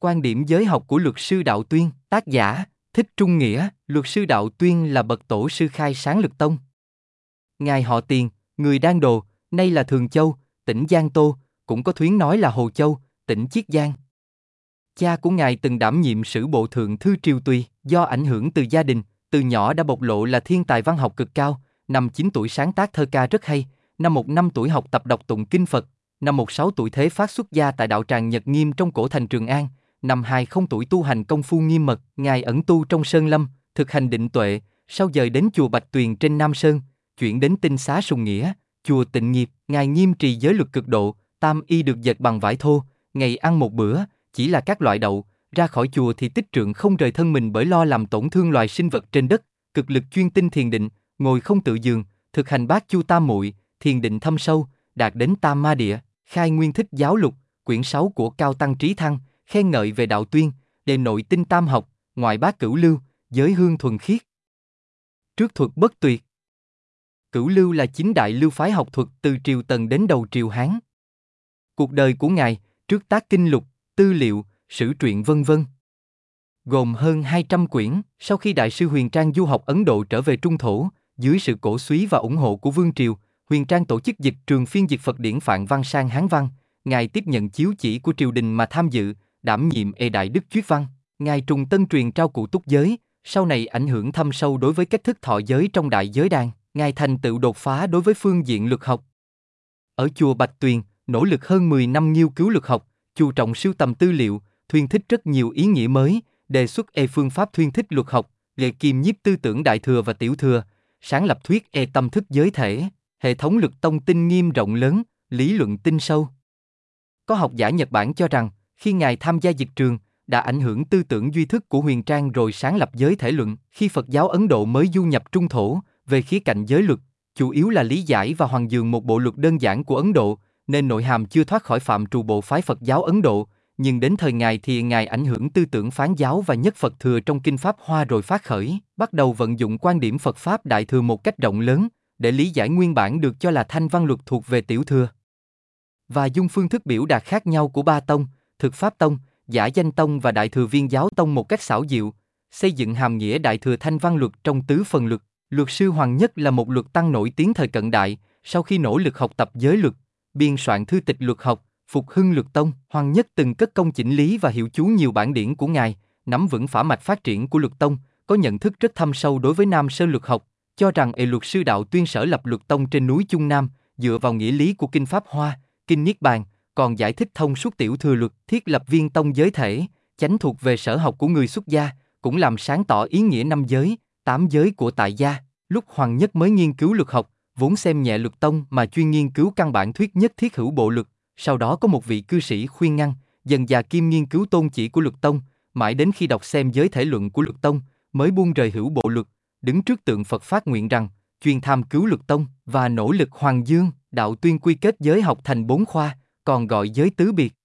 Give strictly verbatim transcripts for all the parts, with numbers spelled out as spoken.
Quan điểm giới học của luật sư Đạo Tuyên, tác giả, Thích Trung Nghĩa, luật sư Đạo Tuyên là bậc tổ sư khai sáng Lực Tông. Ngài họ Tiền, người Đan Đồ, nay là Thường Châu, tỉnh Giang Tô, cũng có thuyến nói là Hồ Châu, tỉnh Chiết Giang. Cha của ngài từng đảm nhiệm sử bộ thượng thư triều Tùy, do ảnh hưởng từ gia đình, từ nhỏ đã bộc lộ là thiên tài văn học cực cao, năm chín tuổi sáng tác thơ ca rất hay, năm một năm tuổi học tập đọc tụng kinh Phật, năm một sáu tuổi thế phát xuất gia tại đạo tràng Nhật Nghiêm trong cổ thành Trường An, năm hai không tuổi tu hành công phu nghiêm mật, ngài ẩn tu trong sơn lâm, thực hành định tuệ, sau dời đến chùa Bạch Tuyền trên Nam Sơn, chuyển đến tinh xá Sùng Nghĩa, chùa Tịnh Nghiệp, ngài nghiêm trì giới luật cực độ, tam y được dệt bằng vải thô, ngày ăn một bữa, chỉ là các loại đậu, ra khỏi chùa thì tích trượng không rời thân mình bởi lo làm tổn thương loài sinh vật trên đất, cực lực chuyên tinh thiền định, ngồi không tự giường, thực hành bát chu tam muội, thiền định thâm sâu, đạt đến tam ma địa, khai nguyên thích giáo lục, quyển sáu của Cao Tăng Trí Thăng, khen ngợi về Đạo Tuyên, đề nội tinh tam học, ngoại bát cửu lưu, giới hương thuần khiết. Trước thuật bất tuyệt. Cửu lưu là chính đại lưu phái học thuật từ triều Tần đến đầu triều Hán. Cuộc đời của ngài, trước tác kinh lục, tư liệu, sử truyện vân vân, gồm hơn hai trăm quyển. Sau khi đại sư Huyền Trang du học Ấn Độ trở về Trung Thổ, dưới sự cổ súy và ủng hộ của Vương Triều, Huyền Trang tổ chức dịch trường phiên dịch Phật điển Phạn văn sang Hán văn. Ngài tiếp nhận chiếu chỉ của triều đình mà tham dự, đảm nhiệm ê đại đức chuyết văn. Ngài trùng tân truyền trao cụ túc giới, sau này ảnh hưởng thâm sâu đối với cách thức thọ giới trong đại giới đàn. Ngài thành tựu đột phá đối với phương diện luật học. Ở chùa Bạch Tuyền, nỗ lực hơn mười năm nghiên cứu luật học, chú trọng sưu tầm tư liệu, thuyên thích rất nhiều ý nghĩa mới, đề xuất ê phương pháp thuyên thích luật học, nghệ kiềm nhiếp tư tưởng đại thừa và tiểu thừa, sáng lập thuyết ê tâm thức giới thể, hệ thống Lực Tông tinh nghiêm rộng lớn, lý luận tinh sâu. Có học giả Nhật Bản cho rằng, khi ngài tham gia dịch trường, đã ảnh hưởng tư tưởng duy thức của Huyền Trang rồi sáng lập giới thể luận. Khi Phật giáo Ấn Độ mới du nhập Trung Thổ, về khía cạnh giới luật, chủ yếu là lý giải và hoàn dường một bộ luật đơn giản của Ấn Độ, nên nội hàm chưa thoát khỏi phạm trù bộ phái Phật giáo Ấn Độ, nhưng đến thời ngài thì ngài ảnh hưởng tư tưởng Phán giáo và nhất Phật thừa trong kinh Pháp Hoa rồi phát khởi, bắt đầu vận dụng quan điểm Phật Pháp Đại thừa một cách rộng lớn, để lý giải nguyên bản được cho là thanh văn luật thuộc về tiểu thừa. Và dung phương thức biểu đạt khác nhau của ba tông, Thực Pháp Tông, Giả Danh Tông và Đại thừa Viên Giáo Tông một cách xảo diệu, xây dựng hàm nghĩa Đại thừa thanh văn luật trong tứ phần luật. Luật sư Hoàng Nhất là một luật tăng nổi tiếng thời cận đại, sau khi nỗ lực học tập giới luật, biên soạn thư tịch luật học, phục hưng luật tông. Hoàng Nhất từng cất công chỉnh lý và hiểu chú nhiều bản điển của ngài, nắm vững phả mạch phát triển của luật tông, có nhận thức rất thâm sâu đối với Nam Sơn luật học, cho rằng ê luật sư Đạo Tuyên sở lập luật tông trên núi Trung Nam, dựa vào nghĩa lý của kinh Pháp Hoa, kinh Niết Bàn, còn giải thích thông suốt tiểu thừa luật, thiết lập viên tông giới thể, chánh thuộc về sở học của người xuất gia, cũng làm sáng tỏ ý nghĩa năm giới, tám giới của tại gia. Lúc Hoàng Nhất mới nghiên cứu luật học, vốn xem nhẹ luật tông mà chuyên nghiên cứu căn bản thuyết nhất thiết hữu bộ luật, sau đó có một vị cư sĩ khuyên ngăn, dần dà kim nghiên cứu tôn chỉ của luật tông, mãi đến khi đọc xem giới thể luận của luật tông, mới buông rời hữu bộ luật, đứng trước tượng Phật phát nguyện rằng, chuyên tham cứu luật tông và nỗ lực Hoàng Dương. Đạo Tuyên quy kết giới học thành bốn khoa, còn gọi giới tứ biệt.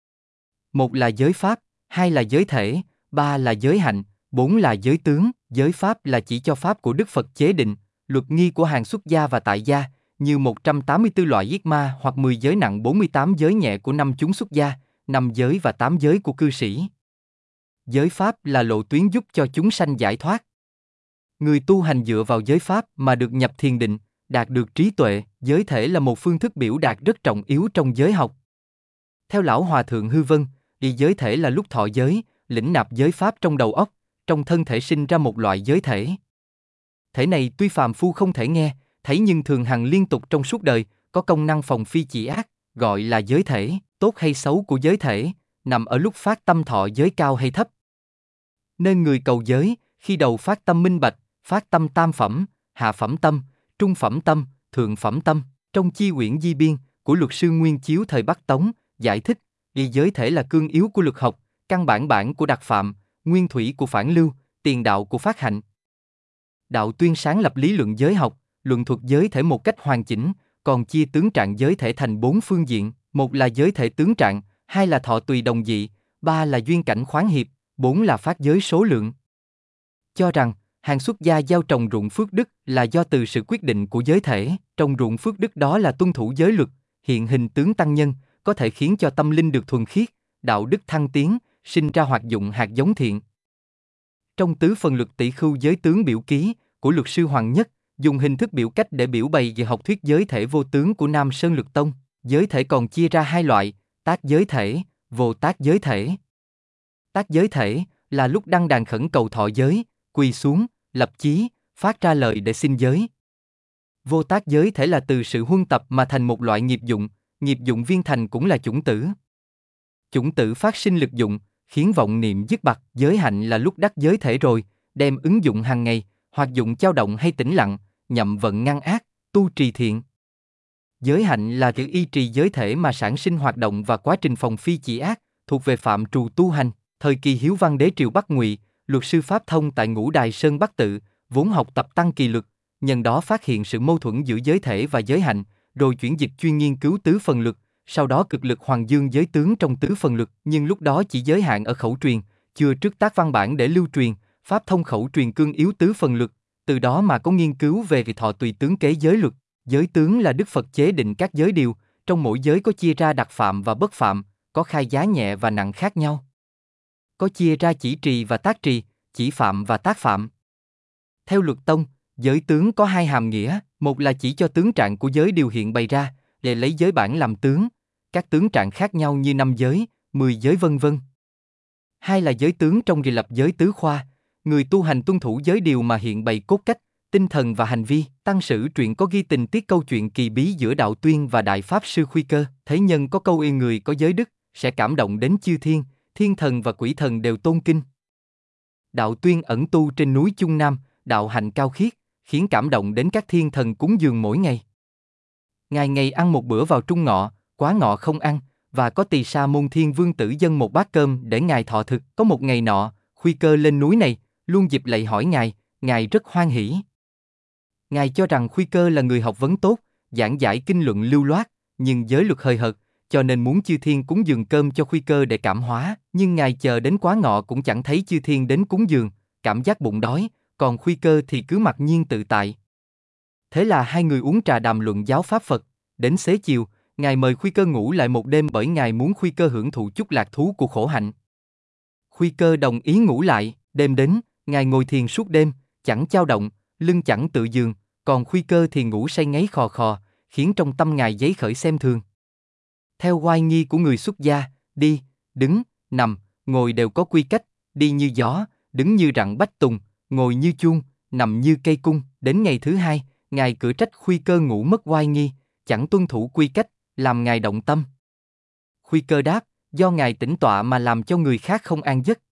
Một là giới pháp, hai là giới thể, ba là giới hạnh, bốn là giới tướng. Giới pháp là chỉ cho pháp của Đức Phật chế định, luật nghi của hàng xuất gia và tại gia, như một trăm tám mươi tư loại giết ma hoặc mười giới nặng bốn mươi tám giới nhẹ của năm chúng xuất gia, năm giới và tám giới của cư sĩ. Giới pháp là lộ tuyến giúp cho chúng sanh giải thoát. Người tu hành dựa vào giới pháp mà được nhập thiền định, đạt được trí tuệ. Giới thể là một phương thức biểu đạt rất trọng yếu trong giới học. Theo Lão Hòa Thượng Hư Vân, thì giới thể là lúc thọ giới, lĩnh nạp giới pháp trong đầu óc, trong thân thể sinh ra một loại giới thể. Thể này tuy phàm phu không thể nghe, thấy nhưng thường hằng liên tục trong suốt đời, có công năng phòng phi chỉ ác, gọi là giới thể. Tốt hay xấu của giới thể, nằm ở lúc phát tâm thọ giới cao hay thấp. Nên người cầu giới, khi đầu phát tâm minh bạch, phát tâm tam phẩm, hạ phẩm tâm, trung phẩm tâm, thượng phẩm tâm. Trong chi quyển Di Biên của luật sư Nguyên Chiếu thời Bắc Tống, giải thích, y giới thể là cương yếu của luật học, căn bản bản của đặc phạm, nguyên thủy của phản lưu, tiền đạo của phát hạnh. Đạo Tuyên sáng lập lý luận giới học, luận thuật giới thể một cách hoàn chỉnh, còn chia tướng trạng giới thể thành bốn phương diện, một là giới thể tướng trạng, hai là thọ tùy đồng dị, ba là duyên cảnh khoáng hiệp, bốn là phát giới số lượng. Cho rằng, hàng xuất gia gieo trồng ruộng phước đức là do từ sự quyết định của giới thể, trồng ruộng phước đức đó là tuân thủ giới luật, hiện hình tướng tăng nhân, có thể khiến cho tâm linh được thuần khiết, đạo đức thăng tiến, sinh ra hoạt dụng hạt giống thiện. Trong tứ phần luật tỷ khưu giới tướng biểu ký của luật sư Hoàng Nhất, dùng hình thức biểu cách để biểu bày về học thuyết giới thể vô tướng của Nam Sơn Luật Tông. Giới thể còn chia ra hai loại, tác giới thể, vô tác giới thể. Tác giới thể là lúc đăng đàn khẩn cầu thọ giới, quỳ xuống, lập chí, phát ra lời để xin giới. Vô tác giới thể là từ sự huân tập mà thành một loại nghiệp dụng, nghiệp dụng viên thành cũng là chủng tử. Chủng tử phát sinh lực dụng, khiến vọng niệm dứt bặt. Giới hạnh là lúc đắc giới thể rồi, đem ứng dụng hàng ngày, hoạt dụng dao động hay tĩnh lặng, nhậm vận ngăn ác, tu trì thiện. Giới hạnh là tự y trì giới thể mà sản sinh hoạt động và quá trình phòng phi chỉ ác, thuộc về phạm trù tu hành. Thời kỳ Hiếu Văn Đế triều Bắc Ngụy, luật sư Pháp Thông tại Ngũ Đài Sơn Bắc Tự, vốn học tập tăng kỳ luật, nhân đó phát hiện sự mâu thuẫn giữa giới thể và giới hạnh, rồi chuyển dịch chuyên nghiên cứu tứ phần luật, sau đó cực lực hoàng dương giới tướng trong tứ phần luật, nhưng lúc đó chỉ giới hạn ở khẩu truyền, chưa trước tác văn bản để lưu truyền. Pháp Thông khẩu truyền cương yếu tứ phần luật, từ đó mà có nghiên cứu về vị thọ tùy tướng kế giới luật. Giới tướng là Đức Phật chế định các giới điều, trong mỗi giới có chia ra đặc phạm và bất phạm, có khai giá nhẹ và nặng khác nhau. Có chia ra chỉ trì và tác trì, chỉ phạm và tác phạm. Theo luật tông, giới tướng có hai hàm nghĩa, một là chỉ cho tướng trạng của giới điều hiện bày ra, để lấy giới bản làm tướng, các tướng trạng khác nhau như năm giới, mười giới vân vân. Hai là giới tướng trong kỳ lập giới tứ khoa, người tu hành tuân thủ giới điều mà hiện bày cốt cách, tinh thần và hành vi. Tăng Sử truyện có ghi tình tiết câu chuyện kỳ bí giữa Đạo Tuyên và Đại Pháp Sư Khuy Cơ. Thế nhân có câu yên người có giới đức, sẽ cảm động đến chư thiên, thiên thần và quỷ thần đều tôn kinh. Đạo Tuyên ẩn tu trên núi Chung Nam, đạo hạnh cao khiết, khiến cảm động đến các thiên thần cúng dường mỗi ngày. Ngày ngày ăn một bữa vào trung ngọ, quá ngọ không ăn, và có Tỳ Sa Môn Thiên Vương tử dâng một bát cơm để ngài thọ thực. Có một ngày nọ, Khuy Cơ lên núi này, luôn dịp lạy hỏi ngài, ngài rất hoan hỉ. Ngài cho rằng Khuy Cơ là người học vấn tốt, giảng giải kinh luận lưu loát, nhưng giới luật hời hợt, cho nên muốn chư thiên cúng dường cơm cho Khuy Cơ để cảm hóa. Nhưng ngài chờ đến quá ngọ cũng chẳng thấy chư thiên đến cúng dường, cảm giác bụng đói, còn Khuy Cơ thì cứ mặc nhiên tự tại. Thế là hai người uống trà đàm luận giáo pháp Phật. Đến xế chiều, ngài mời Khuy Cơ ngủ lại một đêm bởi ngài muốn Khuy Cơ hưởng thụ chút lạc thú của khổ hạnh. Khuy Cơ đồng ý ngủ lại. Đêm đến, ngài ngồi thiền suốt đêm, chẳng chao động, lưng chẳng tự giường, còn Khuy Cơ thì ngủ say ngáy khò khò, khiến trong tâm ngài dấy khởi xem thường. Theo oai nghi của người xuất gia, đi, đứng, nằm, ngồi đều có quy cách, đi như gió, đứng như rặng bách tùng, ngồi như chuông, nằm như cây cung. Đến ngày thứ hai, ngài cử trách Khuy Cơ ngủ mất oai nghi, chẳng tuân thủ quy cách, làm ngài động tâm. Khuy Cơ đáp, do ngài tĩnh tọa mà làm cho người khác không an giấc.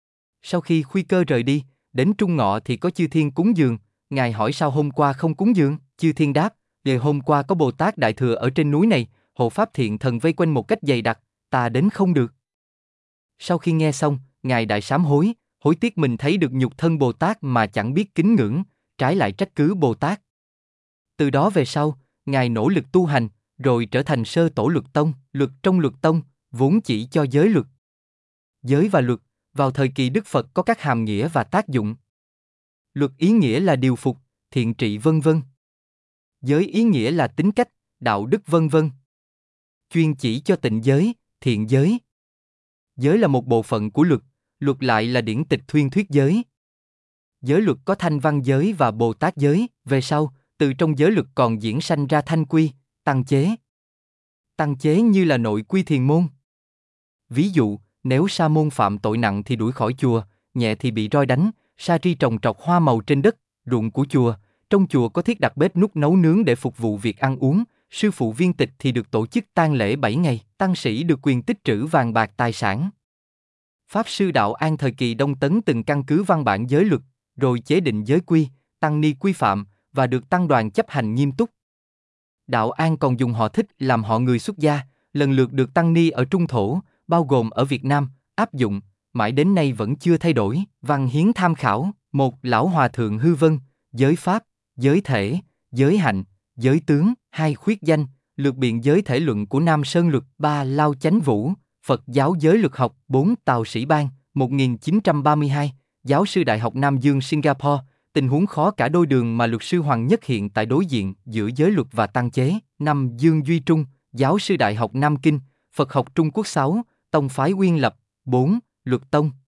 Sau khi Khuy Cơ rời đi, đến trung ngọ thì có chư thiên cúng dường. Ngài hỏi sao hôm qua không cúng dường? Chư thiên đáp, ngày hôm qua có Bồ Tát Đại Thừa ở trên núi này, hộ pháp thiện thần vây quanh một cách dày đặc, ta đến không được. Sau khi nghe xong, ngài đại sám hối, hối tiếc mình thấy được nhục thân Bồ Tát mà chẳng biết kính ngưỡng, trái lại trách cứ Bồ Tát. Từ đó về sau, ngài nỗ lực tu hành, rồi trở thành sơ tổ luật tông. Luật trong luật tông vốn chỉ cho giới luật. Giới và luật vào thời kỳ Đức Phật có các hàm nghĩa và tác dụng. Luật ý nghĩa là điều phục, thiện trị vân vân. Giới ý nghĩa là tính cách, đạo đức vân vân. Chuyên chỉ cho tịnh giới, thiện giới. Giới là một bộ phận của luật, luật lại là điển tịch thuyên thuyết giới. Giới luật có thanh văn giới và Bồ Tát giới. Về sau, từ trong giới luật còn diễn sanh ra thanh quy, tăng chế. Tăng chế như là nội quy thiền môn. Ví dụ, nếu sa môn phạm tội nặng thì đuổi khỏi chùa, nhẹ thì bị roi đánh. Sa tri trồng trọt hoa màu trên đất, ruộng của chùa. Trong chùa có thiết đặt bếp núc nấu nướng để phục vụ việc ăn uống. Sư phụ viên tịch thì được tổ chức tang lễ bảy ngày. Tăng sĩ được quyền tích trữ vàng bạc tài sản. Pháp sư Đạo An thời kỳ Đông Tấn từng căn cứ văn bản giới luật, rồi chế định giới quy, tăng ni quy phạm, và được tăng đoàn chấp hành nghiêm túc. Đạo An còn dùng họ Thích làm họ người xuất gia, lần lượt được tăng ni ở Trung Thổ, bao gồm ở Việt Nam, áp dụng, mãi đến nay vẫn chưa thay đổi. Văn hiến tham khảo: một. Lão Hòa Thượng Hư Vân, giới pháp, giới thể, giới hạnh, giới tướng. Hai. Khuyết danh, lược biện giới thể luận của Nam Sơn Luật. Ba. Lao Chánh Vũ, Phật giáo giới luật học. Bốn. Tào Sĩ Ban, một nghìn chín trăm ba mươi hai, giáo sư Đại học Nam Dương Singapore. Tình huống khó cả đôi đường mà luật sư Hoàng Nhất hiện tại đối diện giữa giới luật và tăng chế. Năm. Dương Duy Trung, giáo sư Đại học Nam Kinh, Phật học Trung Quốc. Sáu. Tông phái Uyên Lập. Bốn. Luật tông.